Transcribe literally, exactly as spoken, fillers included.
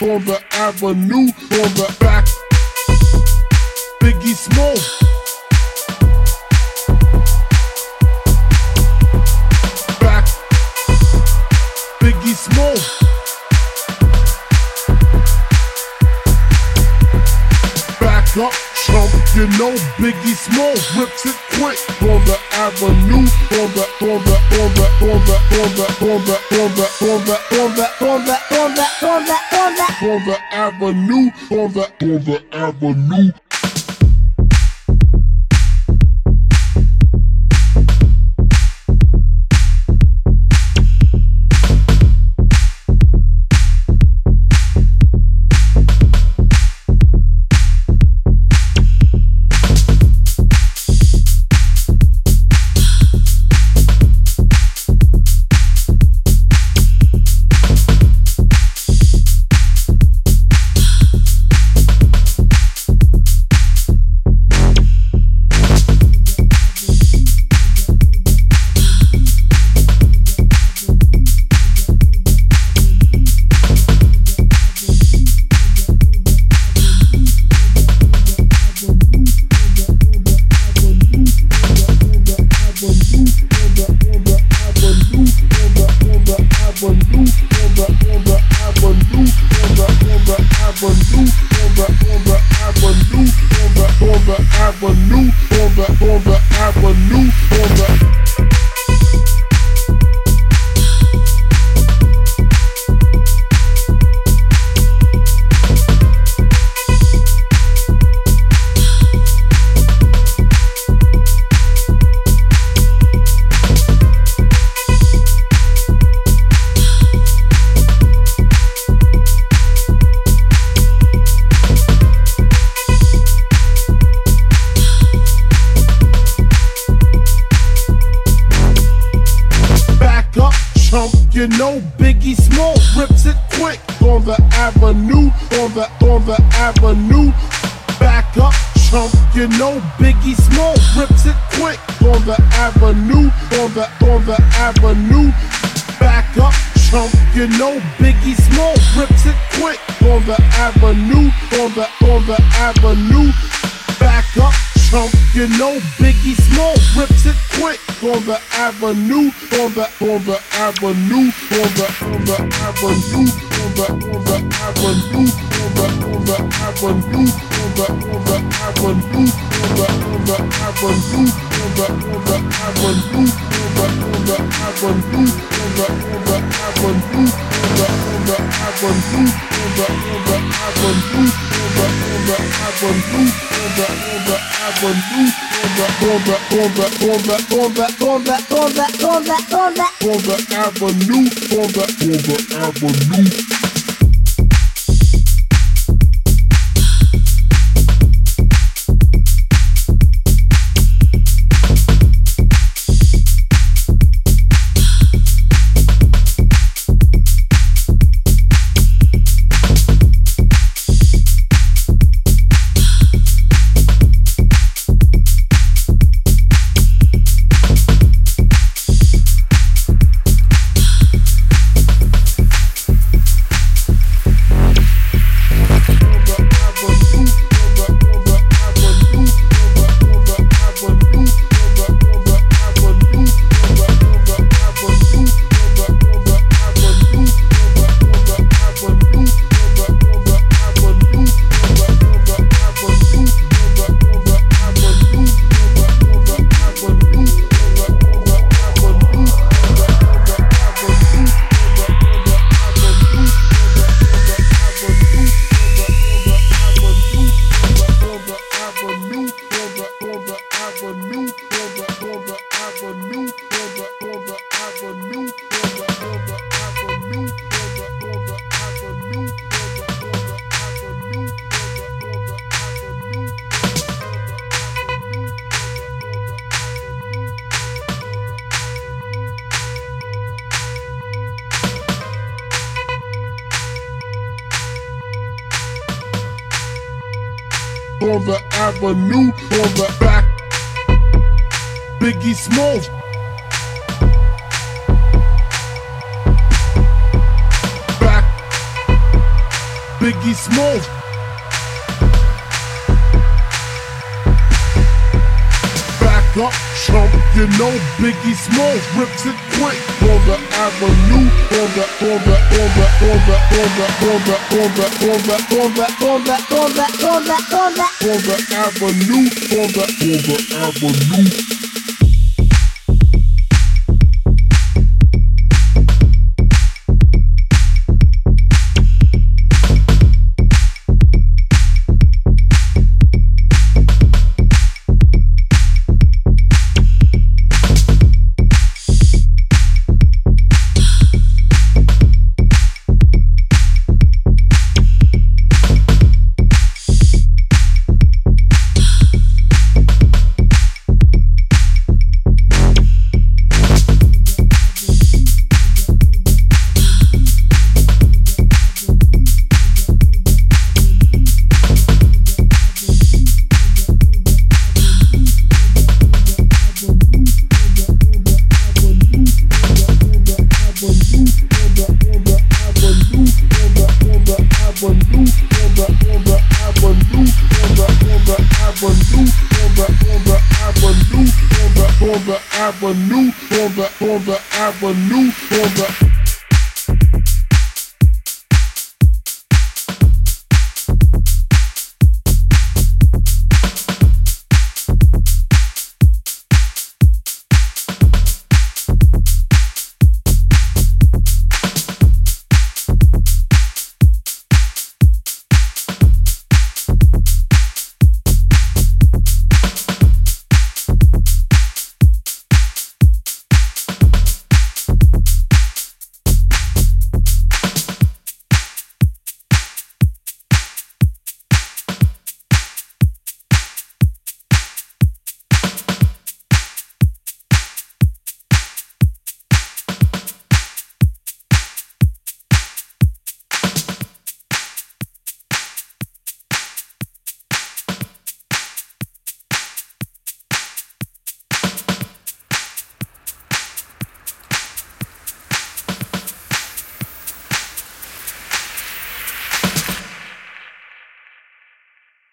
on the avenue, on the back. Biggie Small. Back. Biggie Small. Back up, chump, you know Biggie Small rips it quick on the avenue, on the, on the, on the, on the, on the, on the, on the, on the, on the, on the, on the, on the, on the, on the avenue, on the, on the avenue. You know Biggie Small rips it quick on the avenue, on the, on the avenue. Back up, chump, you know Biggie Small rips it quick on the avenue, on the, on the avenue. Back up, chump, you know Biggie Small rips it quick on the avenue, on the, on the avenue. Back up, chump, you know Biggie Small rips it quick on the avenue, on the, on the avenue, on the, on the avenue, on the, on the avenue, on the, on the avenue, on the, on the avenue, on the, on the avenue, on the, on the avenue, on the, on the avenue, on the, on the avenue, on the, on the avenue, on the, on the avenue, on the, on the avenue, on the, on the avenue, on the, on the, on the, on the, on the, on the, on the, on the, on the, on the avenue, on the, on the avenue. On the avenue, on the back, Biggie Small. Back, Biggie Smalls. Back up, chump, you know Biggie Smalls rips it quick on the avenue, on the, on the, on the, on the, on the, on the, on the, on the, on the, on the, on the, on the, on the, on the avenue, on the, on the avenue. On the avenue, on the, on the avenue, on